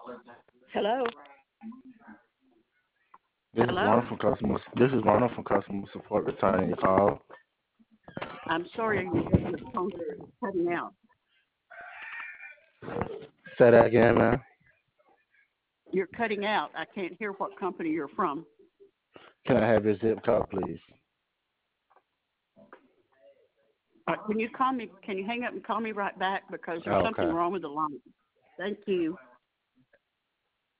Hello? This is Hello? Ronald from customer. This is Ronald from customer support returning your call. I'm sorry, your phone's cutting out. Say that again, man. You're cutting out. I can't hear what company you're from. Can I have your zip code, please? Can you call me? Can you hang up and call me right back because there's something Okay. wrong with the line? Thank you.